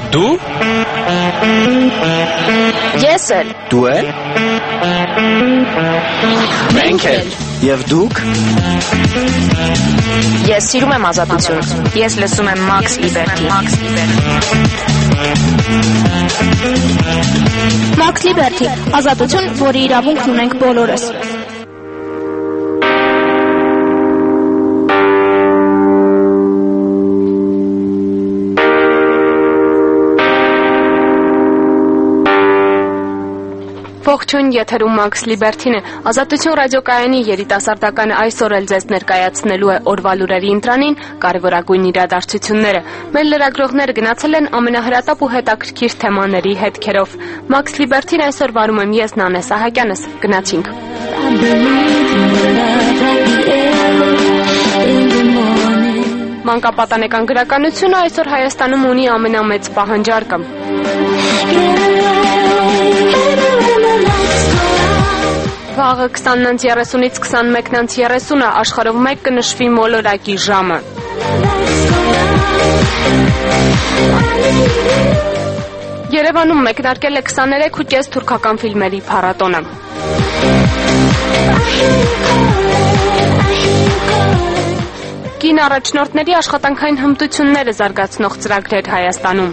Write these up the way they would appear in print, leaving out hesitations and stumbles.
Դու? Ես էլ։ Դու էլ? Մենք էլ։ Եվ դուք? Ես սիրում եմ ազատություն։ Ես լսում եմ Max Liberty։ Max Liberty, ազատություն, որի իրավունքն ունենք բոլորս։ Ողջույն, եթերում Max Liberty-ն է։ Ազատություն ռադիոկայանի երիտասարդականը այսօր էլ ձեզ ներկայացնելու է օրվա լուրերի ընտրանին կարևորագույն իրադարձությունները։ Մեր լրագրողները գնացել են ամենահրատապ ու հետաքրքիր թեմաների հետքերով։ Max Liberty-ն այսօր վարում եմ ես, Նանե Սահակյանս։ Գնացինք։ Մանկապատանեկան գրականությունը այսօր Հայաստանում ունի ամենամեծ պահանջարկը։ Վաղը 20:30-ից 21:30 աշխարհով մեկ կնշվի մոլորակի ժամը։ Երևանում մեկնարկել է 23.5 թուրքական ֆիլմերի փառատոնը։ Կին առաջնորդների աշխատանքային հմտությունները զարգացնող ծրագրեր Հայաստանում։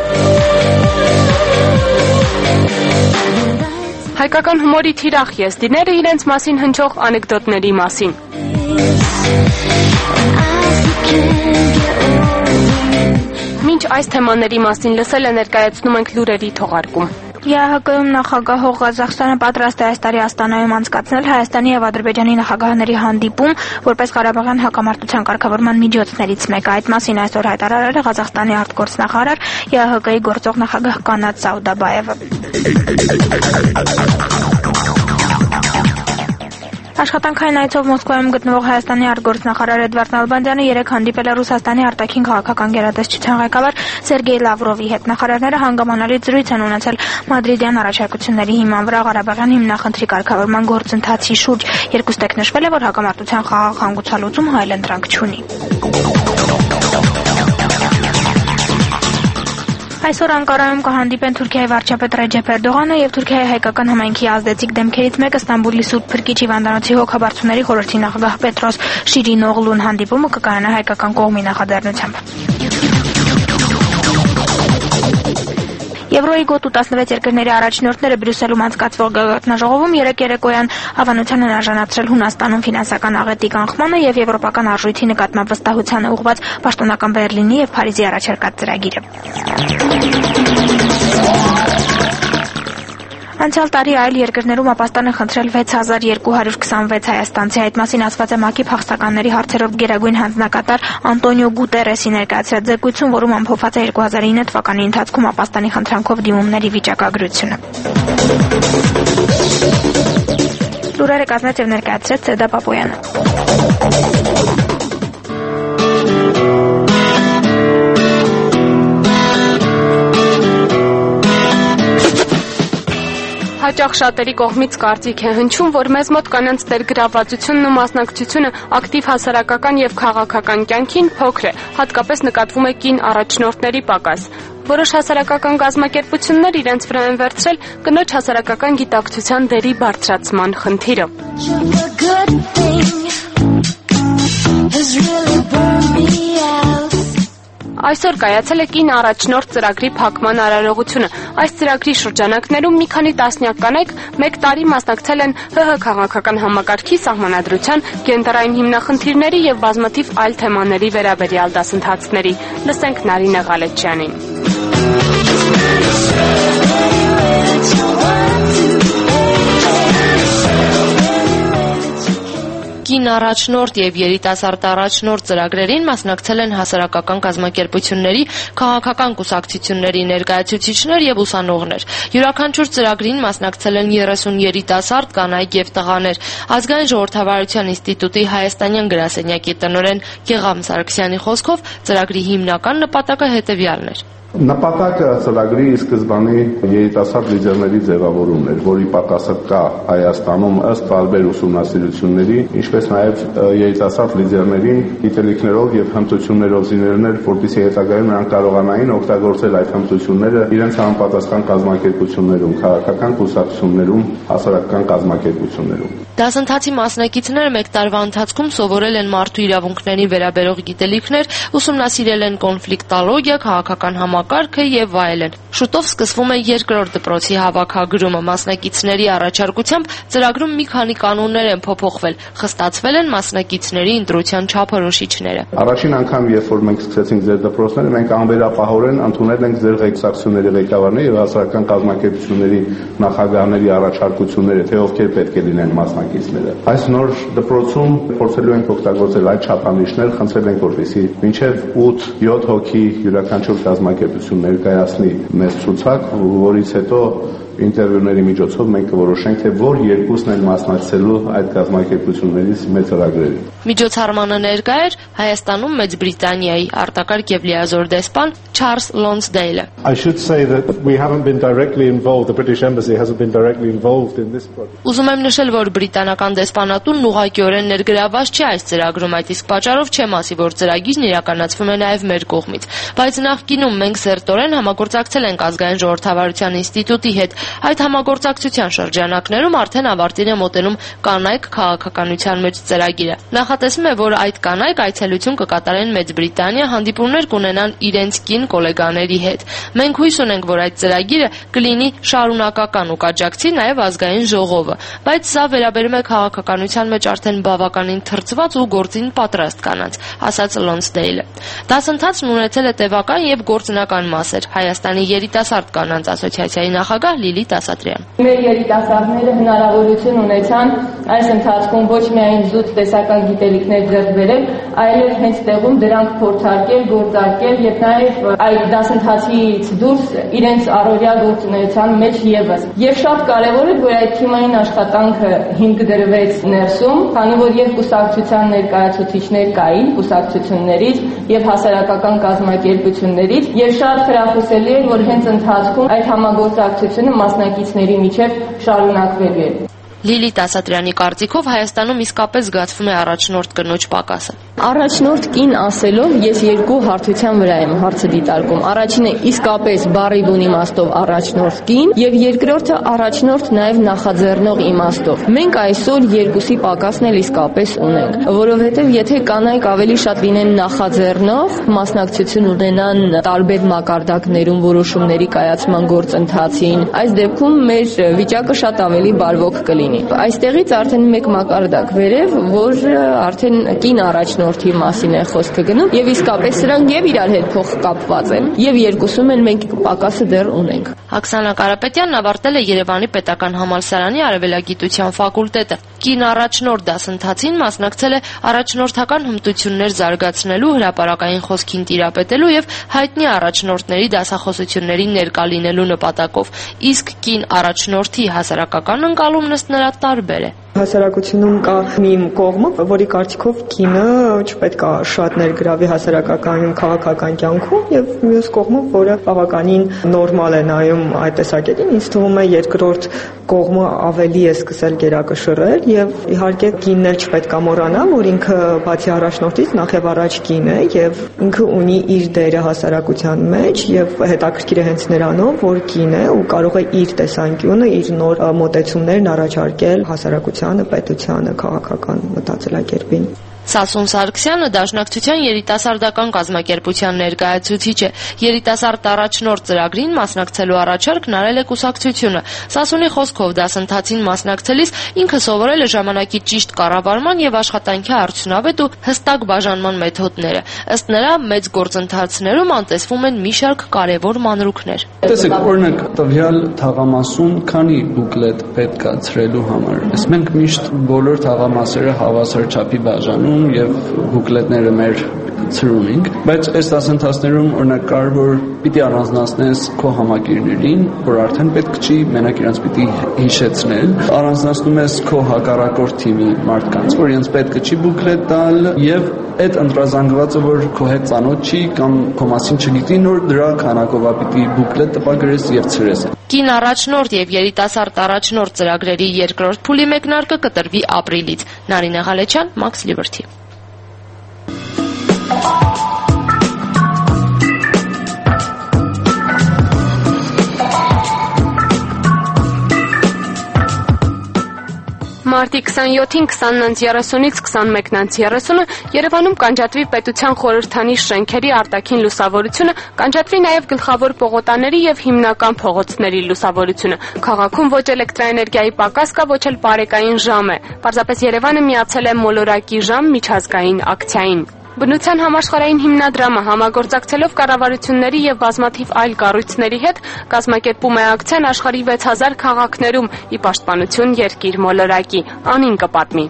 Հայկական հումորի թիրախ եզդիները իրենց մասին հնչող անեկդոտների մասին։ Մինչ այս թեմաների մասին լսել է ներկայացնում ենք լուրերի թողարկում։ ԵԱՀԿ-ում նախագահող Ղազախստանը պատրաստ է այս տարի Աստանայում անցկացնել Հայաստանի եւ Ադրբեջանի նախագահների հանդիպում, որպես Ղարաբաղյան հակամարտության կարգավորման միջոցներից մեկը։ Այդ մասին այսօր հայտարարել է Ղազախստանի արտգործնախարար ԵԱՀԿ-ի գործող նախագահ Կանատ Սաուդաբաևը։ Աշխատանքային այցով Մոսկվայում գտնվող Հայաստանի արտգործնախարար Էդվարդ Նալբանդյանը երեկ հանդիպել է Ռուսաստանի արտաքին քաղաքական գերատեսչության ղեկավար Սերգեյ Լավրովի հետ։ Նախարարները հանգամանալից զրույց են ունեցել մադրիդյան առաջարկությունների հիման վրա Ղարաբաղյան հիմնախնդրի կարգավորման գործընթացի շուրջ։ Երկուստեք նշվել է, որ հակամարտության խաղաղ հանգուցալուծումը այլընտրանք չունի։ Այսօր Անկարայում կհանդիպեն Թուրքիայի վարչապետ Ռեջեփ Էրդողանը եւ Թուրքիայի հայկական համայնքի ազդեցիկ դեմքերից մեկը Ստամբուլի Սուրբ Փրկիչ Հիվանդանոցի հոգաբարձուների խորհրդի նախագահ Պետրոս Շիրինօղլուն։ Հանդիպումը կկայանա հայկական կողմի նախաձեռնությամբ։ Եվրոյի գոտու 16 երկրների առաջնորդները Բրյուսելում անցկացվող գագաթնաժողովում երեկ երեկոյան հավանության են արժանացրել Հունաստանում ֆինանսական աղետի կանխմանը եւ եվրոպական արժույթի նկատմամբ վստահությանը ուղղված պաշտոնական Բերլինի եւ Փարիզի առաջարկած ծրագիրը։ Անցյալ տարի այլ երկրներում ապաստան է խնդրել 6226 հայաստանցի։ Այդ մասին ասված է ՄԱԿ-ի փախստականների հարցերով գերագույն հանձնակատար Անտոնիո Գուտերեսի ներկայացրած զեկույցում, որում ամփոփված է 2009 թվականի ընթացքում ապաստանի խնդրանքով դիմումների վիճակագրությունը։ Լուրերը կազմեց եւ ներկայացրեց Սեդա Պապոյանը։ Հաճախ շատերի կողմից կարծիք է հնչում, որ մեզ մոտ կանանց ներգրավվածությունն ու մասնակցությունը ակտիվ հասարակական եւ քաղաքական կյանքին փոքր է, հատկապես նկատվում է կին առաջնորդների պակաս։ Որոշ հասարակական կազմակերպություններ իրենց վրա են վերցրել կնոջ հասարակական գիտակցության դերի բարձրացման խնդիրը։ Այսօր կայացել է կին առաջնորդ ծրագրի փակման արարողությունը։ Այս ծրագրի շրջանակներում մի քանի տասնյակ կանայք մեկ տարի մասնակցել են ՀՀ քաղաքական համակարգի սահմանադրության, գենդերային հիմնախնդիրների եւ բազմաթիվ այլ թեմաների վերաբերյալ դասընթացների։ Լսենք Նարինե Ղալեչյանին։ Կին առաջնորդ եւ երիտասարդ առաջնորդ ծրագրերին մասնակցել են հասարակական կազմակերպությունների, քաղաքական կուսակցությունների ներկայացուցիչներ եւ ուսանողներ։ Յուրաքանչյուր ծրագրին մասնակցել են 30 երիտասարդ, կանայք եւ տղաներ։ Ազգային ժողովրդավարության ինստիտուտի հայաստանյան գրասենյակի տնօրեն Գեգամ Սարգսյանի խոսքով ծրագրի հիմնական նպատակը հետեւյալն էր։ Նպատակը ծրագրի սկզբանի երիտասարդ լիդերների ձևավորումն էր, որի պակասը կա Հայաստանում ըստ տարբեր ուսումնասիրությունների, ինչպես նաև երիտասարդ լիդերներին գիտելիքներով եւ հմտություններով զինելներ, որպեսզի հետագայում նրանք կարողանային օգտագործել այդ հմտությունները իրենց համապատասխան կազմակերպություններում, քաղաքական կուսակցություններում, հասարակական կազմակերպություններում։ Դասընթացի մասնակիցները մեկ տարվա ընթացքում սովորել են մարդու իրավունքներին վերաբերող գիտելիքներ, ուսումնասիրել են կոնֆլիկտոլոգիա, քաղաքական համակարգը եւ այլն։ Շուտով սկսվում է երկրորդ դպրոցի հավաքագրումը։ Մասնակիցների առաջարկությամբ ծրագրում մի քանի կանոններ են փոփոխվել, խստացվել են մասնակիցների ընտրության չափորոշիչները։ Առաջին անգամ, երբ որ մենք սկսեցինք ձեր դպրոցները, մենք անվերապահորեն ընդունել ենք ձեր ղեկավարների ղեկավարների եւ հասարակական կազմակերպությունների նախագահների առաջարկությունները, թե ովքեր պետք է լինեն մասնակիցները։ Այս նոր դպրոցում փորձելու ենք օգտագործել այդ չափանիշներ, խնդրել ենք, որպեսզի մինչև 8-7 հոգի յուրաքանչյուր կազմակերպություն ներկայացնի մեծ ցուցակ, որից հետո ինտերվյուների միջոցով մենք կորոշենք, թե որ երկուսն են մասնակցելու այդ կազմակերպություններից մեծ ծրագրերին։ Միջոցառմանը ներկա էր Հայաստանում Մեծ Բրիտանիայի արտակարգ եւ լիազոր դեսպան Չարլզ Լոնսդեյլը։ I should say that we haven't been directly involved, the British Embassy hasn't been directly involved in this project. Ուզում եմ նշել, որ բրիտանական դեսպանատունն ուղղակիորեն ներգրաված չէ այս ծրագրում, այդ իսկ պատճառով չեմ ասի, որ ծրագիրն իրականացվում է նաև մեր կողմից, բայց նախկինում մենք սերտորեն համագործակցել ենք Ազգային ժողովրդավարության ինստիտուտի հետ։ Այդ համագործակցության շրջանակներում արդեն ավարտին է մոտենում կանայք քաղաքականության մեջ ծրագիրը։ Նախատեսվում է, որ այդ կանայք այցելություն կկատարեն Մեծ Բրիտանիա, հանդիպումներ կունենան իրենց կին գոլեգաների հետ։ Մենք հույս ունենք, որ այդ ծրագիրը կլինի շարունակական ու կաջակցի նաև ազգային ժողովը, բայց սա վերաբերում է քաղաքականության մեջ արդեն բավականին թրծված ու գործին պատրաստ կանանց, ասաց Լոնսդեյլը։ Դասընթացն ունեցել է տևական եւ գործնական մասեր։ Հայաստանի երիտասարդ կանանց ասոցիացիայի նախագահ Լիլիթ Ասատրյան։ Մեր երիտասարդները հնարավորություն ունեցան այս ընթացքում ոչ միայն զուտ տեսական գիտելիքներ ձեռք բերել, այլև հենց տեղում դրանք փորձարկել, գործարկել եւ նաեւ այդ դասընթացից դուրս իրենց առօրյա գործունեության մեջ եւս։ Եվ շատ կարեւոր է, որ այդ թիմային աշխատանքը հիմք դրվեց ներսում, քանի որ եւ կուսակցության ներկայացուցիչներ կային կուսակցություններից եւ հասարակական կազմակերպություններից եւ շատ հրախուսելի էր, որ հենց ընթացքում այդ համագործակցությունը մասնակիցների միջև շարունակվելու է։ Լիլիթ Ասատրյանի կարծիքով Հայաստանում իսկապես զգացվում է առաջնորդ կնոջ պակասը։ Առաջնորդ կին ասելով ես երկու հարթության վրա եմ հարցը դիտարկում։ Առաջինը իսկապես բառի բուն իմաստով առաջնորդ կին եւ երկրորդը առաջնորդ նաեւ նախաձեռնող իմաստով։ Մենք այսօր երկուսի պակասն էլ իսկապես ունենք, որովհետեւ եթե կանայք ավելի շատ լինեն նախաձեռնող, մասնակցություն ունենան տարբեր մակարդակներում որոշումների կայացման գործընթացին, այս դեպքում մեր վիճակը շատ ավելի բարվոք կլինի։ Այստեղից արդեն մեկ մակարդակ վերև, որ արդեն կին առաջնորդի մասին է խոսքը գնում եւ իսկապես սրանք եւ իրար հետ փոխկապված են եւ երկուսում էլ մենք պակասը դեռ ունենք։ Աքսանա Կարապետյանն ավարտել է Երևանի պետական համալսարանի արևելագիտության ֆակուլտետը։ Կին առաջնորդ դասընթացին մասնակցել է առաջնորդական հմտություններ զարգացնելու, հրապարակային խոսքին տիրապետելու եւ հայտնի առաջնորդների դասախոսությունների ներկա լինելու նպատակով։ Իսկ կին առաջնորդի հասարակական ընկալումն ըստ նրա տարբեր է։ Հասարակությունում կա մի կողմը, որի կարծիքով կինը չպետք է շատ ներգրավի հասարակական քաղաքական կյանքում եւ մյուս կողմը, որը բավականին նորմալ է նայում այդ տեսակետին, ինձ թվում է երկրորդ կողմը ավելի է սկսել գերակշռել եւ իհարկե կինն էլ չպետք է մոռանա, որ ինքը բացի առաջնորդից նախ եւ առաջ կին է եւ ինքը ունի իր դերը հասարակության մեջ եւ հետաքրքիր է հենց նրանով, որ կին է ու կարող է իր տեսանկյունը, իր նոր մոտեցումներն առաջարկել հասարակությանը, պետությանը, քաղաքական մտածելակերպին։ Սասուն Սարգսյանը Դաշնակցության երիտասարդական կազմակերպության ներկայացուցիչ է։ Երիտասարդ առաջնորդ ծրագրին մասնակցելու առաջարկն արել է կուսակցությունը։ Սասունի խոսքով դասընթացին մասնակցելիս ինքը սովորել է ժամանակի ճիշտ կառավարման եւ աշխատանքի արդյունավետ ու հստակ բաժանման մեթոդները։ Ըստ նրա, մեծ գործընթացներում անտեսվում են մի շարք կարևոր մանրուքներ։ Տեսեք, օրինակ, տվյալ թաղամասում քանի բուկլետ պետք է ցրելու համար։ Մենք միշտ բոլոր թաղամասերը հավասար չափի բաժանում եւ բուկլետները մեր ցրում ենք Բայց այս դասընթացներում օրինակ կար որ պիտի առանձնացնես քո համակիրներին, որ արդեն պետք չի մենակ իրենց պիտի հիշեցնել, առանձնացնում ես քո հակառակորդ թիմի մարդկանց, որ իրենց պետք չի բուկլետ տալ եւ այդ ընտրազանգվածը որ քո հետ ծանոթ չի կամ քո մասին չգիտի, նոր դրա քանակով պիտի բուկլետ տպագրես եւ ցրես։ Կին առաջնորդ եւ երիտասարդ առաջնորդ ծրագրերի երկրորդ փուլի մեկնարկը կտրվի ապրիլից։ Նարինե Ղալեչյան, Max Liberty։ Մարտի 27-ին 20:30-ից 21:30 Երևանում կանջատվի պետության խորհրդանիշ շենքերի արտաքին լուսավորությունը, կանջատվի նաև գլխավոր պողոտաների եւ հիմնական փողոցների լուսավորությունը։ Քաղաքում ոչ էլեկտրաէներգիայի պակաս կա, ոչ էլ բարեկային ժամ է։ Պարզապես Երևանը միացել է մոլորակի ժամ միջազգային ակցիային։ Բնության համաշխարհային հիմնադրամը համագործակցելով կառավարությունների եւ բազմաթիվ այլ կառույցների հետ կազմակերպում է ակցիան աշխարհի 6000 քաղաքներում՝ ի պաշտպանություն երկիր մոլորակի։ Անին կպատմի։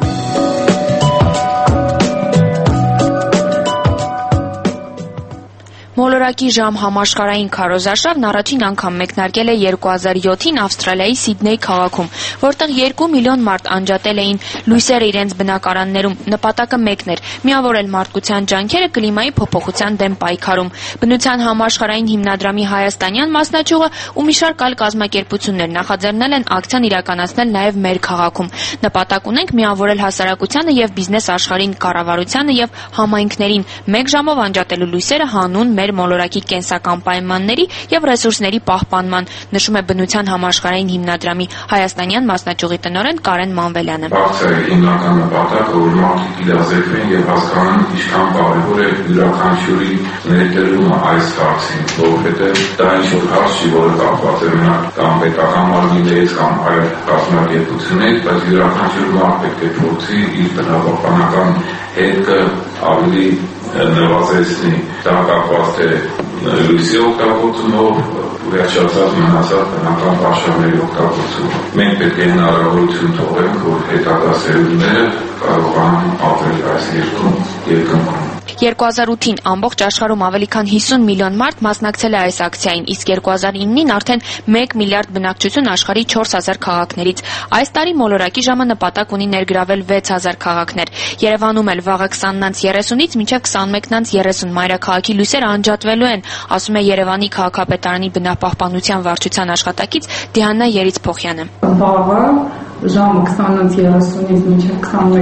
Մոլորակի ժամ համաշխարհային քարոզարշավն առաջին անգամ մեկնարկել է 2007-ին Ավստրալիայի Սիդնեյ քաղաքում, որտեղ 2 միլիոն մարդ անջատել էին լույսերը իրենց բնակարաններում։ Նպատակը մեկն էր՝ միավորել մարդկության ջանքերը կլիմայի փոփոխության դեմ պայքարում։ Բնության համաշխարհային հիմնադրամի հայաստանյան մասնաճյուղը ու մի շարք այլ կազմակերպություններ նախաձեռնել են ակցիան իրականացնել նաև մեր քաղաքում։ Նպատակ ունենք միավորել հասարակությանը եւ բիզնես աշխարհին, կառավարությանը եւ համայնքներին մեկ ժամով անջատելու լույսերը հանուն մեր մոլորակի կենսական պայմանների եւ ռեսուրսների պահպանման, նշում է բնության համաշխարհային հիմնադրամի հայաստանյան մասնաճյուղի տնօրեն Կարեն Մանվելյանը։ Ակցիայի հիմնական նպատակը որ մարդիկ իրազեկվեն եւ հասկանան ինչքան կարեւոր է յուրաքանչյուրի ներդրումը այս հարցին, որովհետեւ դա ինչ որ հարց չի, որը կապված է մենակ կամ պետական մարմիններից կամ այլ կազմակերպություններից, բայց յուրաքանչյուր մարդ պետք է փորձի իր տնտեսական հետքը ավելի նվազեցնի։ Դա կապված է լույսի օգտագործումով, վերջացած մնացած բնական պաշարների օգտագործումով։ Մենք պետք է հնարավորություն թողենք, որ հետագա սերունդները կարողանան ապրել այս երկրում։ 2008-ին ամբողջ աշխարհում ավելի քան 50 միլիոն մարդ մասնակցել է այս ակցիային, իսկ 2009-ին արդեն 1 միլիարդ բնակչություն աշխարհի 4000 քաղաքներից։ Այս տարի մոլորակի ժամը նպատակ ունի ներգրավել 6000 քաղաքներ։ Երևանում էլ վաղը 20:30-ից մինչև 21:30 մայրաքաղաքի լույսերը անջատվելու են, ասում է Երևանի քաղաքապետարանի բնապահպանության վարչության աշխատակից Դիանա Երիցփոխյանը։ Վաղը ժամը 20:30-ից մինչև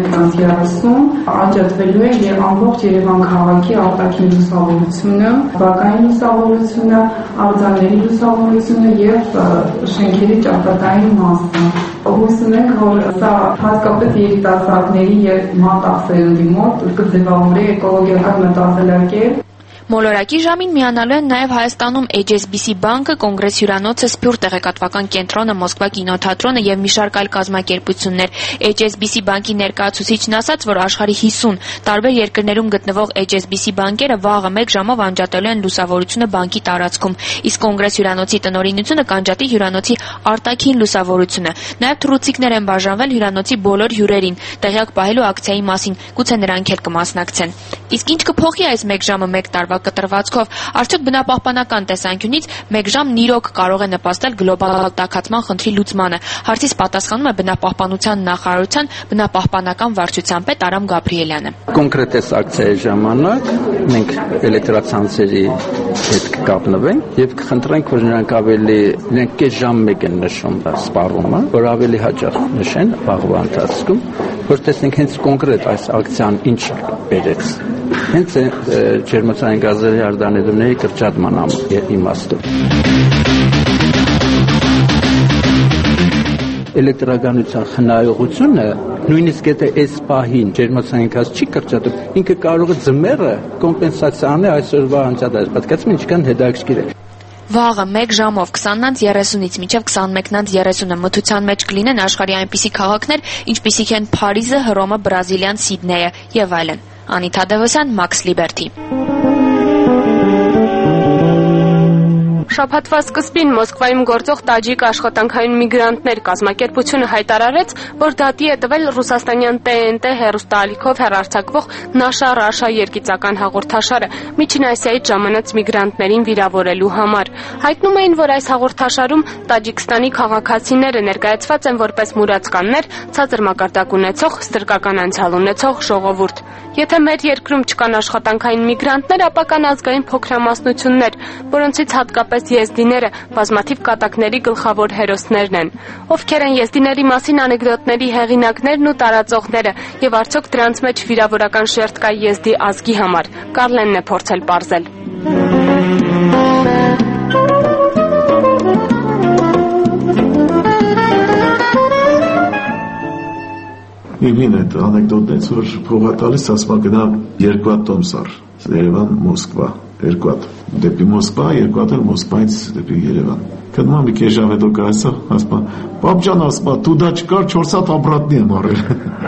21:30 անջատվելու է եւ ամբողջ Երևան քաղաքի արտաքին լուսավորությունը, բակային լուսավորությունը, արձանների լուսավորությունը եւ շենքերի ճարտարային մասը։ Հույս ունենք, որ սա հատկապես երիտասարդների եւ մատաղ սերունդի մոտ կձևավորի էկոլոգիական մտածելակերպ։ Մոլորակի ժամին միանալու են նաև Հայաստանում HSBC բանկը, Կոնգրես հյուրանոցը, Սփյուռ տեղեկատվական կենտրոնը, Մոսկվա կինոթատրոնը եւ մի շարք այլ կազմակերպություններ։ HSBC բանկի ներկայացուցիչն ասաց, որ աշխարհի 50 տարբեր երկրներում գտնվող HSBC բանկերը վաղը 1 ժամով անջատելու են լուսավորությունը բանկի տարածքում, իսկ Կոնգրես հյուրանոցի տնօրինությունը կանջատի հյուրանոցի արտաքին լուսավորությունը։ Նաև թռուցիկներ են բաժանվել հյուրանոցի բոլոր հյուրերին, տեղյակ պահելու ակցիայի մասին, գուցե նրանք էլ կմասնակցեն։ Իսկ ինչ կփոխի այս 1 ժամը 1 տարվա կտրվածքով, արդյոք բնապահպանական տեսանկյունից 1 ժամն իրոք կարող է նպաստել գլոբալ տաքացման խնդրի լուծմանը։ Հարցից պատասխանում է բնապահպանության նախարարության բնապահպանական վարչության պետ Արամ Գաբրիելյանը։ Կոնկրետ այս ակցիայի ժամանակ մենք էլեկտրացանցերի հետ կկապնվենք եւ կխնդրենք, որ նրանք կես ժամ մեկ են նշում սպառումը, որ ավելի հաճախ նշեն վաղվա ընթացքում, որ տեսնենք հենց կոնկրետ այս ակցիան ինչ բերեց։ Հենց ջերմոցային գազերի արտանետումների կրճատման իմաստով։ Էլեկտրականության խնայողությունը նույնիսկ եթե այս պահին ջերմոցային գազ չի կրճատում, ինքը կարող է ձմեռը կոմպենսացիա անել այսօրվա անջատած։ Պատկերացնում ինչքան հետաքրքիր է։ Վաղը 1 ժամով 20:30-ից մինչև 21:30 մթության մեջ կլինեն աշխարհի այնպիսի քաղաքներ, ինչպիսիք են Փարիզը, Հռոմը, Բրազիլիան, Սիդնեյը եւ այլն։ Անիթա Դևոսյան, Max Liberty։ Շաբաթվա սկզբին Մոսկվայում գործող տաջիկ աշխատանքային միգրանտներ կազմակերպությունը հայտարարեց, որ դատի է տվել ռուսաստանյան TNT հեռուստաալիքով հեռարձակվող «Նաշա Ռաշա» երգիծական հաղորդաշարը Միջին Ասիայից ժամանած միգրանտներին վիրավորելու համար։ Հայտնում էին, որ այս հաղորդաշարում Տաջիկստանի քաղաքացիները ներկայացված են որպես մուրացկաններ, ցածր մակարդակ ունեցող, ստրկական անցյալ ունեցող ժողովուրդ։ Եթե մեր երկրում չկան աշխատանքային միգրանտներ, ապա կան ազգային փոքրամասնություններ, որոնցից հատկապես եզդիները բազմաթիվ կատակների գլխավոր հերոսներն են։ Ովքեր են եզդիների մասին անեկդոտների հեղինակներն ու տարածողները, եւ արդյոք դրանց մեջ վիրավորական շերտ կա եզդի ազգի համար։ Կարլենն է փորձել պարզել։ Իմին այդ անեկդոտներից, որ փողա տալիս, ասма գնա 2 հատ տոմսար, Երևան, Մոսկվա, 2 հատ դեպի Մոսկվա, 2 հատ էլ Մոսկվայից դեպի Երևան։ Գնում եմ մի քիչ ժամանակ կայսա, ասма, «Պապ ջան, ասма, դու դա չկար 4 հատ обратный եմ արել»։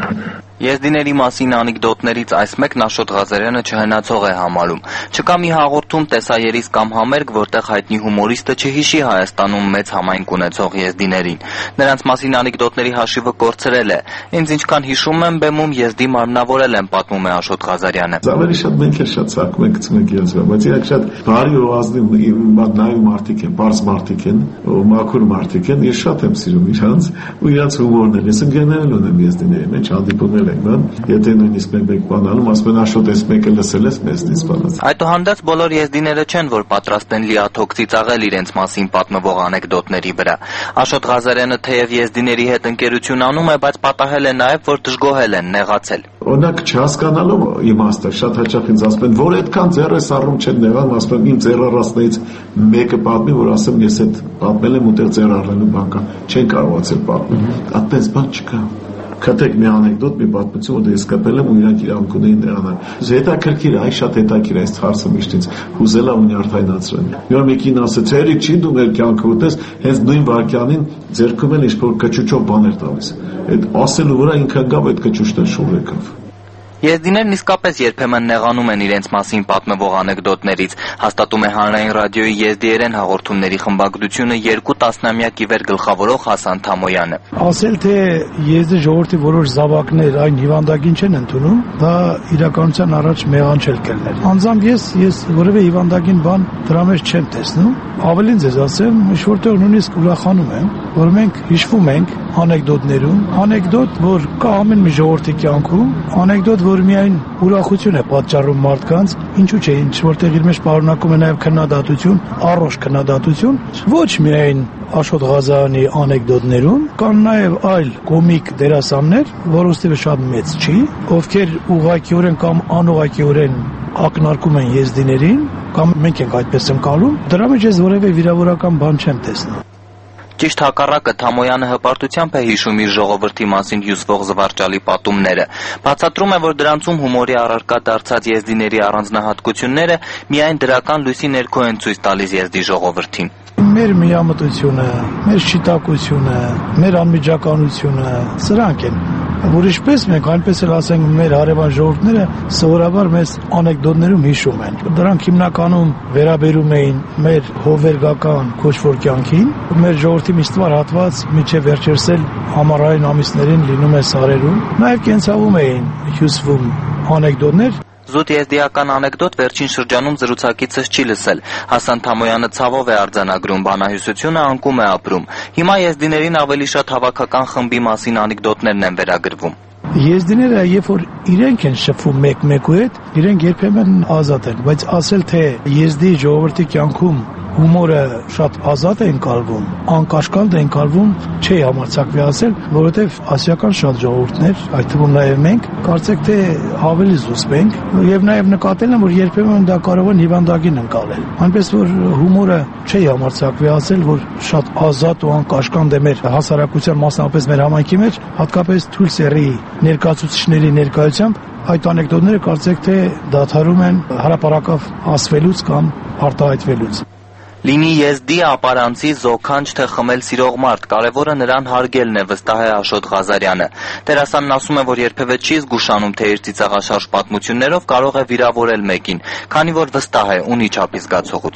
Եզդիների մասին անեկդոտներից այս մեկն Աշոտ Ղազարյանը չհնացող է համարում։ Չկա մի հաղորդում, տեսաերիս կամ համերգ, որտեղ հայտնի հումորիստը չհիշի Հայաստանում մեծ համայնք ունեցող եզդիներին։ Նրանց մասին անեկդոտների հաշիվը կորցրել է։ Ինձ ինչքան հիշում եմ, բեմում եզդի մարմնավորել եմ, պատմում է Աշոտ Ղազարյանը։ Ավելի շատ մենք էլ շատ ցակում ենք, գցում ենք իրենց, բայց իրանք շատ բարի ու ազնիվ նայում մարդիկ են, բարձ մարդիկ են, ու մաքուր մարդիկ են, ես շատ եմ սիրում իրանց ու իրանց հումորն են։ Ես ընկերներ ունեմ եզդիների մեջ, հանդիպումներ Եթե նույնիսկ մենք բանալում, ասում են Աշոտ, այս մեկը լսել ես մեզնից բանած։ Այդուհանդերձ բոլոր եզդիները չեն, որ պատրաստ են լիաթոք ծիծաղել իրենց մասին պատմվող անեկդոտների վրա։ Աշոտ Ղազարյանը թեև եզդիների հետ ընկերություն անում է, բայց պատահել է նաև, որ դժգոհել են, նեղացել։ Օրինակ չհասկանալով իմաստը, շատ հաճախ ինձ ասում են, որ այդքան ձեռս առում չեն նեղանում, ասում եմ իմ ձեռառածներից մեկը պատմի, որ ասեմ ես այդ պատմել եմ ու դեռ ձեռ առնելու բան կա, չեն կարողացել պատմել։ Այդպես բան չկա։ Քթեք մի անեկդոտ, մի պատմություն, որ ես կապել եմ ու իրանք իրանք ունեին նրանալ։ Հետաքրքիր է, այ շատ հետաքրքիր է այս հարցը միշտ ինձ հուզել ու նյարդայնացրել։ Մի օր մեկին ասեց, «Հերիք չի դու մեր կյանքը ուտես», հենց նույն վարքյանին ձեռքում էլ ինչ-որ կճուճով բաներ տալիս։ Այդ ասելու վրա ինքը գավ այդ կճուճն շուռ եկավ։ Եզդիներն իսկապես երբեմն նեղանում են իրենց մասին պատմվող անեկդոտներից, հաստատում է Հանրային ռադիոյի եզդիերեն հաղորդումների խմբագրությունը 2 տասնամյակ ի վեր գլխավորող Հասան Թամոյանը։ Ասել թե եզդի ժողովրդի որոշ զավակներ այն հիվանդագին չեն ընդունում, դա իրականության առաջ մեղանչել կլներ։ Անձամբ ես որևէ հիվանդագին բան դրա մեջ չեմ տեսնում, ավելին ձեզ ասեմ, ինչ-որտեղ նույնիսկ ուրախանում եմ, որ մենք հիշվում ենք անեկդոտներում, անեկդոտ, որ կա ամեն մի ժողովրդի կյանքում, անեկդոտ, որ միայն ուրախություն է պատճառում մարդկանց, ինչու՞ չէ, ինչ որտեղ իր մեջ պարունակում է նաև քննադատություն, առողջ քննադատություն, ոչ միայն Աշոտ Ղազարյանի անեկդոտներում, կան նաև այլ կոմիկ դերասաններ, որոնց թիվը շատ մեծ չի, ովքեր ուղղակիորեն կամ անուղղակիորեն ակնարկում են եզդիներին, կամ մենք ենք այդպես ընկալում, դրա մեջ ես որևէ վիրավորական բան չեմ տեսնում։ Ճիշտ հակառակը, Թամոյանը հպարտությամբ է հիշում իր ժողովրդի մասին հյուսվող զվարճալի պատումները։ Բացատրում է, որ դրանցում հումորի առարկա դարձած եզդիների առանձնահատկությունները միայն դրական լույսի ներքո են ցույց տալիս եզդի ժողովրդին։ Մեր միամտությունը, մեր շիտակությունը, մեր անմիջականությունը, սրանք են, որ ինչպես մենք այնպես էլ ասենք մեր հարևան ժողովուրդները սովորաբար մեզ անեկդոտներում հիշում են։ Դրանք հիմնականում վերաբերում էին մեր հովվերգական կոչվոր կյանքին, մեր ժողովրդի միստվար հատված միջև վերջերսել ամառային ամիսներին լինում է սարերում, նաև կենցաղում էին հյուսվում անեկդոտներ։ Զուտ եզդիական անեկդոտ վերջին շրջանում զրուցակիցս չի լսել։ Հասան Թամոյանը ցավով է արձանագրում, բանահյուսությունը անկում է ապրում։ Հիմա եզդիներին ավելի շատ հավաքական խմբի մասին անեկդոտներն են վերագրվում։ Եզդիները, երբ որ իրենք են շփվում մեկ-մեկու հետ, իրենք երբեմն ազատ են, բայց ասել թե եզդի ժողովրդի կյանքում հումորը շատ ազատ է ընկալվում, անկաշկալտ է ընկալվում, չի համարձակվի ասել, որովհետև ասիական շատ ժողովուրդներ, այդ թվում նաև մենք, կարծեք թե ավելի զուսպ ենք, եւ նաև նկատել եմ, որ երբեմն դա կարող են հիվանդագին ընկալել։ Այնպես որ հումորը չի համարձակվի ասել, որ շատ ազատ ու անկաշկանդ է մեր հասարակության, մասնավորապես մեր համայնքի մեջ, հատկապես թույլ սեռի ներկայացուցիչների ներկայությամբ այդ անեկդոտները կարծեք թե դադարում են հրապարակավ ասվելուց կամ արտահայտվելուց։ Լինի եզդի, ապարանցի, զոքանչ, թե խմել սիրող մարդ, կարևորը նրան հարգելն է, վստահ է Աշոտ Ղազարյանը։ Դերասանն ասում է, որ երբևէ չի զգուշանում, թե իր ծիծաղաշարժ պատմություններով կարող է վիրավորել մեկին, քանի որ վստահ է, ունի չափի զգացողություն։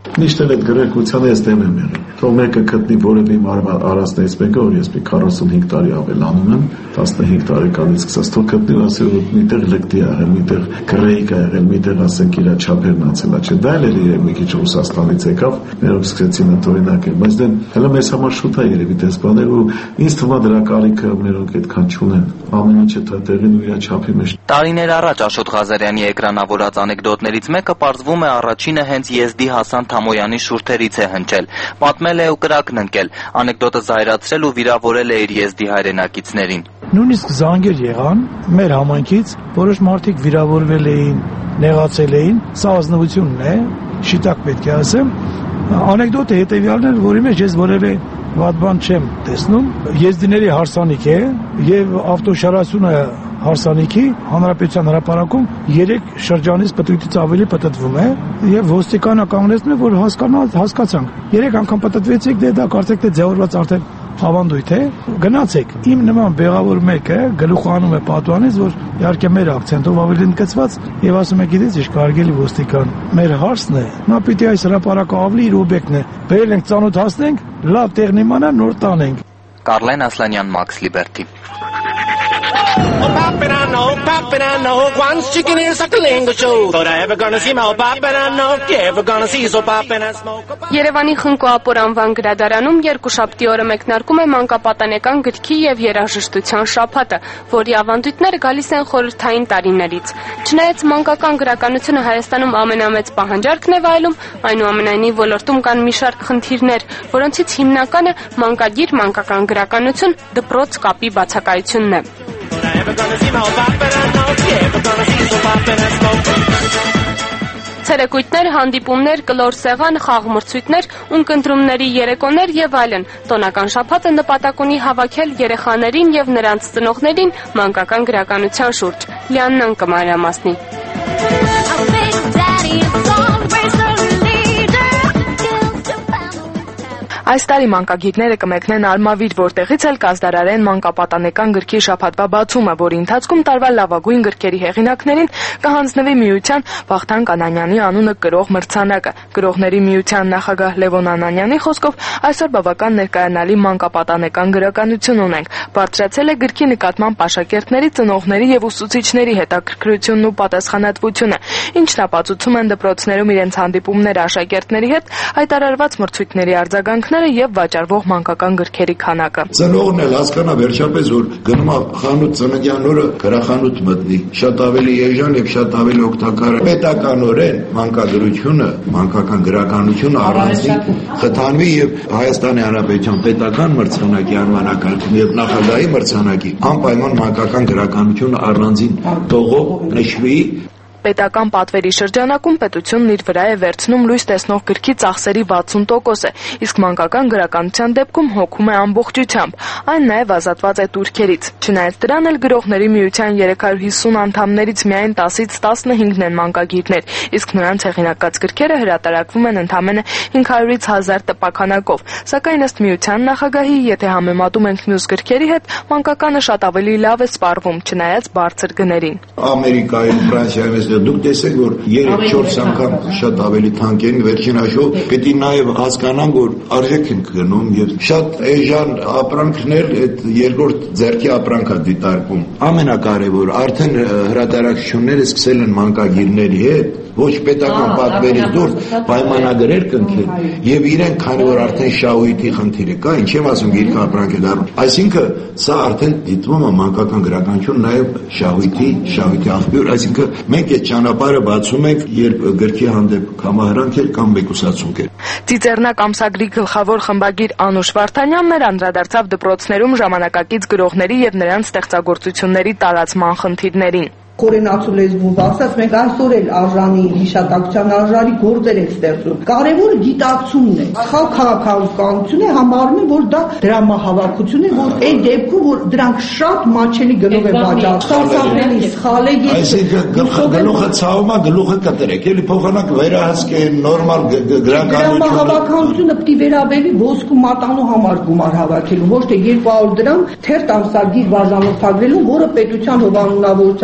Միշտ էլ այդ գրեհկությանը ես դեմ եմ եղել։ Թող մեկը գտնի որևէ արածներից մեկը, որ ես մի 45 տարի ավելանում եմ, 15 տարեկանից սկսած, թող գտնի ու ասի, որ միտեղ լկտի ա եղել, միտեղ գրեհիկ ա եղել, միտեղ ասենք իր չափերն ացել ա, չէ, դա էլ երևի մի քիչ Ռուսաստանից եկավ, մերով սկսեցին ընդօրինակել, բայց դե հələ մեզ համար շուտ է երևի դες բաներ ու ինձ թվում է դրա կարիքը մերոնք այդքան չունեն, ամեն ինչը տեղին ու իր չափի մեջ։ Տարիներ առաջ Աշոտ Ղազարյանի էկրանավորած անեկդոտներից մեկը պարզվում է առաջինը հենց Եզդի Հասան Թամոյանի շուրթերից է հնչել, պատմել է ու կրակն ընկել, անեկդոտը զայրացրել ու վիրավորել է իր Եզդի հայրենակիցներին։ Նույնիսկ զանգեր եղան մեր համայնքից, որոշ մարդիկ վիրավորվել էին, նեղացել էին, սա ազնվությունն է, շիտակ պետք է ասեմ։ Անեկդոտը հետևյալն է, որի մեջ ես որևէ վատ բան չեմ տեսնում, Եզդիների հարսանիք է եւ ավտոշարասյունը հարսանիքի հանրապետության հրապարակում 3 շրջանից պտույտից ավելի պտտվում է եւ ոստիկանը կանգնեցնում է, որ հասկացանք 3 անգամ պտտվեցիք, դե դա կարծեք թե ձևորված արդեն ավանդույթ է, գնացեք։ Իմ նման բեղավոր մեկը գլուխանում է պատուանից, որ իհարկե մեր акցենտով ավելի ընդգծված եւ ասում է, գիտես, ինչ կարգելի ոստիկան։ Մեր հարցն է, նա պիտի այս հրապարակը ավելի իր օբյեկտն է։ Բերել ենք ծանոթ հասնենք, լավ տեղն իմանա, նոր տանենք։ Կարլեն Ասլանյան, Max Liberty։ Oh, poppin', I know, once chicken is a Kalingo show. Thought I ever gonna see my poppin', I know, ever gonna see so poppin' and smoke. Երևանի Խնկոապոր անվան գրադարանում երկուշաբթի օրը մեկնարկում է մանկապատանեկան գրքի եւ երաժշտության շաբաթը, որի ավանդույթները գալիս են խորհրդային տարիներից։ Չնայած մանկական գրականությունը Հայաստանում ամենամեծ պահանջարկն է վայելում, այնուամենայնիվ ոլորտում կան մի շարք խնդիրներ, որոնցից հիմնականը մանկագիր մանկական գրականություն դպրոց կապի բացակայությունն է։ Ցերեկույթներ, հանդիպումներ, կլոր սեղան, խաղմրցույթներ, ունկնդրումների երեկոներ եւ այլն։ Տոնական շաբաթը նպատակ ունի հավաքել երեխաներին եւ նրանց ծնողներին մանկական գրականության շուրջ։ Լիաննան կմանրամասնի։ Այս տարի մանկագիրները կմեկնեն Արմավիր, որտեղից էլ կազդարարեն մանկապատանեկան գրքի շաբաթվա բացումը, որի ընթացքում տարվա լավագույն գրքերի հեղինակներին կհանձնվի միության Վախթան Կանանյանի անունը կրող մրցանակը։ Գրողների միության նախագահ Լևոն Անանյանի խոսքով այսօր բավական ներկայանալի մանկապատանեկան գրականություն ունենք։ Բարձրացել է գրքի նկատմամբ աշակերտների, ծնողների եւ ուսուցիչների հետաքրքրությունն ու պատասխանատվությունը, ինչն ապացուցում են դպրոցներում իրենց հանդիպումները աշակերտների հետ, հայտարարված մրցույթների արձագանքները եւ վաճառվող մանկական գրքերի քանակը։ Ծնողն էլ հասկանա վերջապես, որ գնում է խանութ ծննդյան օրը գրախանութ մտնի, շատ ավելի էժան եւ շատ ավելի օգտակար է։ Պետականորեն մանկագրությունը, մանկական գրականությունը առանձին խթանվի եւ Հայաստանի Հանրապետության պետական մրցանակի անվանակարգում եւ նախագահի մրցանակի անպայման մանկական գրականությունը առանձին տողով նշվի։ Պետական պատվերի շրջանակում պետությունն իր վրա է վերցնում լույս տեսնող գրքի ծախսերի 60%-ը, իսկ մանկական գրականության դեպքում հոգում է ամբողջությամբ։ Այն նաև ազատված է տուրքերից։ Չնայած դրան էլ գրողների միության 350 անդամներից միայն 10-ից 15-ն են մանկագիրներ, իսկ նրանց հեղինակած գրքերը հրատարակվում են ընդամենը 500-ից 1000 տպաքանակով։ Սակայն ըստ միության նախագահի, եթե համեմատում ենք մյուս գրքերի հետ, մանկականը շատ ավելի լավ է սպառվում, չնայած բարձր գներին։ Ամերիկայում, Ֆրանսիայում դուք տեսեք, որ 3-4 անգամ շատ ավելի թանկ են, վերջին հաշվով պետք է նաև հասկանան, որ արժեք են գնում եւ շատ էժան ապրանքներ այդ երկրորդ ձեռքի ապրանքա դիտարկում։ Ամենակարևոր արդեն հրատարակությունները սկսել են մանկագիրների հետ, ոչ պետական պատվերից դուրս պայմանագրեր կնքել եւ իրենք քանի որ արդեն շահույթի խնդիր է կա, ինչ եմ ասում, գիրքը ապրանք է դառնում։ Այսինքն սա արդեն դիտվում է մանկական գրականություն նաև շահույթի աղբյուր, այսինքն մենք այդ ճանապարհը բացում ենք, երբ գրքի հանդեպ կամահրանք էր կամ մեկուսացում էր։ Ծիծեռնակ ամսագրի գլխավոր խմբագիր Անուշ Վարդանյանն էր անդրադարձավ դպրոցներում ժամանակակից գրողների եւ նրանց ստեղծագործությունների տարածման խնդիրներին։ Կորենացու լեզվով ասած, մենք այսօր էլ արժանի հիշատակության արժանի գործեր ենք ստեղծում։ Կարևորը գիտակցումն է։ Սխալ քաղաքականություն է, համարում են, որ դա դրամահավաքություն է, որ այդ դեպքում, որ դրանք շատ մատչելի գնով է վաճառվում։ Սարսափելի, սխալ է գիտակցում։ Այսինքն գլուխը ցավում է, գլուխը կտրեք, էլի փոխանակ վերահսկեն, նորմալ գրականություն։ Դրամահավաքությունը պետք է վերաբերի ոսկու մատանու համար գումար հավաքելու, ոչ թե 200 դրամ թերթ ամսագիր բաժանորդագրելու, որը պետության հովանունավորությամբ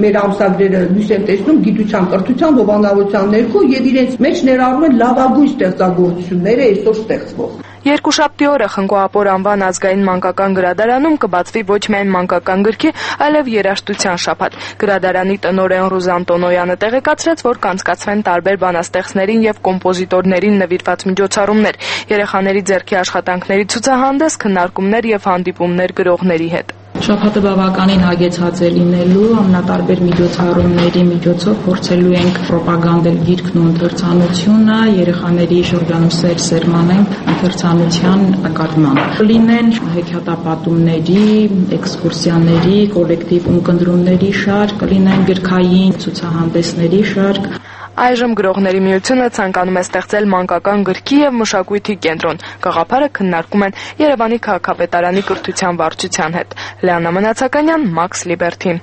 մեր ամսագրերը լույս են տեսնում գիտության, կրթության, հովանավորության ներքո եւ իրենց մեջ ներառում են լավագույն ստեղծագործությունները այսօր ստեղծվող։ Երկուշաբթի օրը Խնկո-Ապոր անվան ազգային մանկական գրադարանում կբացվի ոչ միայն մանկական գրքի, այլև երաժշտության շաբաթ։ Գրադարանի տնօրեն Ռուզան Տոնոյանը տեղեկացրեց, որ կանցկացվեն տարբեր բանաստեղծներին եւ կոմպոզիտորներին նվիրված միջոցառումներ, երեխաների ձեռքի աշխատանքների ցուցահանդես, քննարկումներ եւ հանդիպումներ գրողների հետ։ Շաբաթը բավականին հագեցած է լինելու, ամենատարբեր միջոցառումների միջոցով փորձելու ենք ռոպագանդել գիրքն ու ընթերցանությունը, երեխաների շրջանում սերմանենք ընթերցանության նկատմամբ։ Կլինեն հեքիաթապատումների, էքսկուրսիաների, կոլեկտիվ ունկնդրումների շարք, կլինեն գրքային ցուցահանդեսների շարք։ Այժմ Գրողների միությունը ցանկանում է ստեղծել մանկական գրքի եւ մշակույթի կենտրոն։ Գաղափարը քննարկում են Երևանի քաղաքապետարանի կրթության վարչության հետ։ Լեանա Մնացականյան, Max Liberty։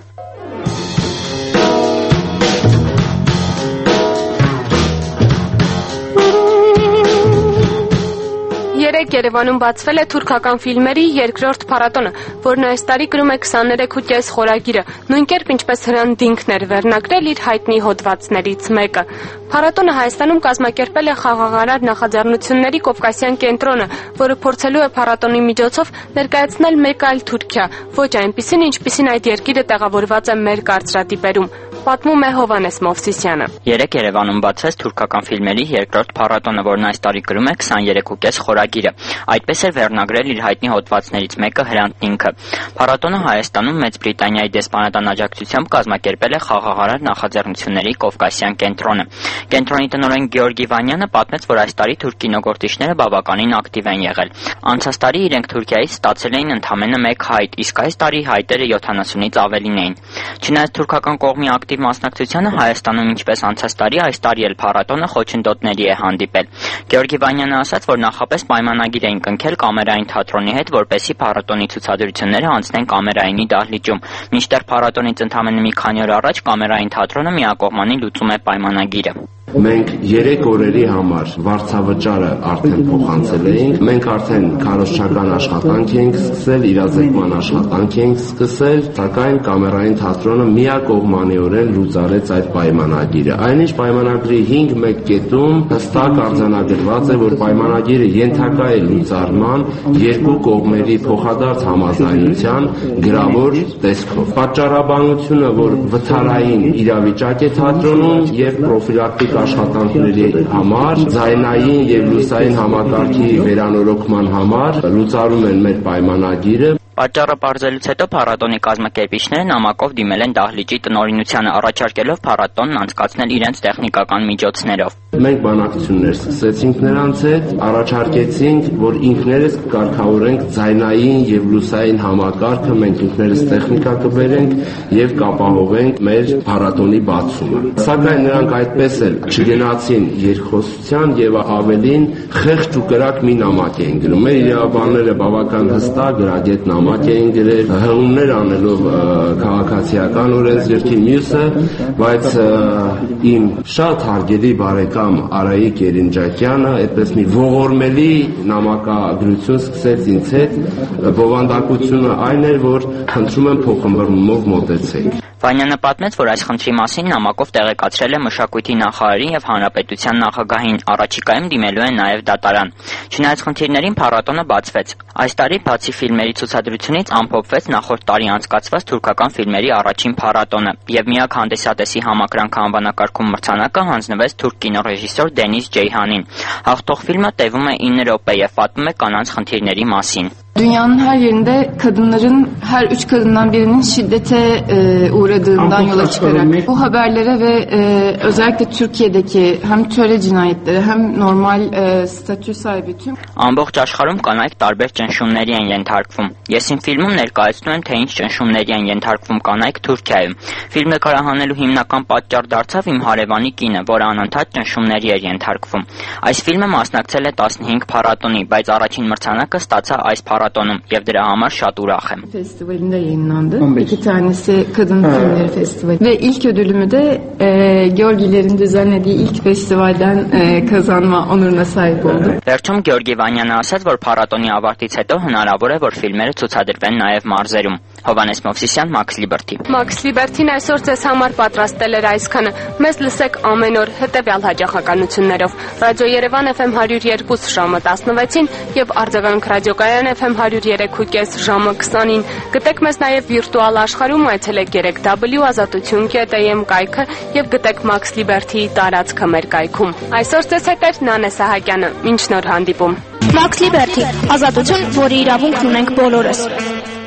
Երեկ Երևանում բացվել է թուրքական ֆիլմերի երկրորդ փառատոնը, որն այս տարի կրում է 23.5 խորագիրը, նույն կերպ ինչպես Հրանտ Դինքն էր վերնագրել իր հայտնի հոդվածներից մեկը։ Փառատոնը Հայաստանում կազմակերպել է Խաղաղարար նախաձեռնությունների Կովկասյան կենտրոնը, որը փորձելու է փառատոնի միջոցով ներկայացնել մեկ այլ Թուրքիա, ոչ այնպիսին, ինչպիսին այդ երկիրը տեղավորված է մեր կարծրատիպերում։ Պատմում է Հովանես Մովսիսյանը։ Երեկ Երևանում բացվեց թուրքական ֆիլմերի երկրորդ փառատոնը, որն այս տարի կրում է 23.5 խորագիրը։ Այդպես է վերնագրել իր հայտնի հոդվածներից մեկը Հրանտ Դինքը։ Փառատոնը Հայաստանում Մեծ Բրիտանիայի դեսպանատան աջակցությամբ կազմակերպել է Խաղաղարար նախաձեռնությունների Կովկասյան կենտրոնը։ Կենտրոնի տնօրեն Գեորգի Վանյանը պատմեց, որ այս տարի թուրք կինոգործիչները բավականին ակտիվ են եղել։ Անցած տարի իրենք Թուրքիայից ստացել էին ընդամենը 1 հայտ, իսկ այս տարի հայտերը 70-ից ավելին էին։ Չնայած թուրքական կողմի ակտիվ մասնակցությանը Հայաստանում ինչպես անցած տարի, այս տարի էլ փառատոնը խոչընդոտների է հանդիպել։ Գեորգի Վանյանը ասաց, որ նախապես պայմանագիր էին կնքել Կամերային թատրոնի հետ, որպեսզի փառատոնի ցուցադրությունները անցնեն Կամերայինի դահլիճում։ Մինչդեռ փառատոնից ընդամենը մի քանի օր առաջ Կամերային թատրոնը միակողմանի լուծում է պայմանագիրը։ Մենք 3 օրերի համար վարձավճարը արդեն փոխանցել էինք, մենք արդեն քարոզչական աշխատանք ենք սկսել, իրազեկման աշխատանք ենք սկսել, սակայն Կամերային թատրոնը միակողմանիորեն լուծարեց այդ պայմանագիրը։ Այնինչ պայմանագրի 5.1 կետում հստակ արձանագրված է, որ պայմանագիրը ենթակա է լուծարման երկու կողմերի փոխադարձ համաձայնության գրավոր տեսքով։ Պատճառաբանությունը, որ վթարային իրավիճակ է թատրոնում եւ պրոֆիլակտիկ աշխատանքների համար, ձայնային եւ լուսային համակարգի վերանորոգման համար լուծարում են մեր պայմանագիրը։ Պատճառը պարզելուց հետո փառատոնի կազմակերպիչները նամակով դիմել են դահլիճի տնօրինությանը, առաջարկելով փառատոնն անցկացնել իրենց տեխնիկական միջոցներով։ Մենք բանակցություններ սկսեցինք նրանց հետ, առաջարկեցինք, որ ինքներս կարգավորենք ձայնային եւ լուսային համակարգը, մենք ինքներս տեխնիկա կբերենք եւ կապահովենք մեր փառատոնի բացումը։ Սակայն նրանք այդպես էլ չգնացին երկխոսության եւ ավելին խեղճ ու կրակ մի նամակ էին գրում։ Մեր իրավաբանները բավական հստակ գրագետ նամակ էին գրել, հղումներ անելով քաղաքացիական օրենսգրքի մյուսը, բայց իմ շատ հարգելի բարեկամ Արայիկ Երինջակյանը այդպես մի ողորմելի նամակագրություն սկսեց ինձ հետ, բովանդակությունը այն էր, որ խնդրում եմ փոխմբռնումով մոտեցեք։ Վանյանը պատմեց, որ այս խնդրի մասին նամակով տեղեկացրել է մշակույթի նախարարին եւ հանրապետության նախագահին, առաջիկայում դիմելու է նաեւ դատարան։ Չնայած խնդիրներին փառատոնը բացվեց։ Այս տարի բացի ֆիլմերի ցուցադրությունից ամփոփվեց նախորդ տարի անցկացված թուրքական ֆիլմերի առաջին փառատոնը եւ միակ հանդիսատեսի համակրանքը անվանակարգում մրցանակը հանձնվեց թուրք կինոռեժիսոր Դենիզ Ջեյհանին։ Hաղթող ֆիլմը տևում է 9 րոպե եւ պատմում է կանանց խնդիրների մասին։ Dünyanın her yerinde kadınların her 3 kadından birinin şiddete uğradığından yola çıkarak bu haberlere ve özellikle Türkiye'deki hem töre cinayetleri hem normal statü sahibi tüm Ամբողջ աշխարհում կանայք տարբեր ճնշումների են ենթարկվում։ Ես իմ ֆիլմում ներկայացնում եմ, թե ինչ ճնշումների են ենթարկվում կանայք Թուրքիայում։ Ֆիլմ նկարահանելու հիմնական պատճառ դարձավ իմ հարևանի կինը, որը անընդհատ ճնշումների էր ենթարկվում։ Այս ֆիլմը մասնակցել է 15 փառատոնի, բայց առաջին մրցանակը ստացա այս փառատոնի փառատոնում եւ dրա համար շատ ուրախ եմ. Festivalinde yayınlandı. 2 tanesi kadın filmleri festivali ve ilk ödülümü de Georgilerin düzenlediği ilk festivalden kazanma onuruna sahip oldum. Վերջում Գեորգի Վանյանը ասաց, որ փառատոնի ավարտից հետո հնարավոր է, որ ֆիլմերը ցուցադրվեն նաեւ մարզերում. Հովանես Մովսիսյան, Max Liberty. Max Liberty-ն այսօր ձեզ համար պատրաստել էր այսքանը։ Մեզ լսեք ամեն օր հետևյալ հաջողականություններով. Ռադիո Երևան FM 102 ժամը 16-ին եւ Արձագանք ռադիոկայան FM 103.5 ժամը 20-ին։ Գտեք մեզ նաեւ վիրտուալ աշխարհում, այցելեք 3w.azatutun.am կայքը եւ գտեք Max Liberty-ի տարածքը մեր կայքում։ Այսօր ձեզ հետ է Նանե Սահակյանը։ Մինչ նոր հանդիպում։ Max Liberty, ազատություն, որի իրավունքն ունենք բոլորս։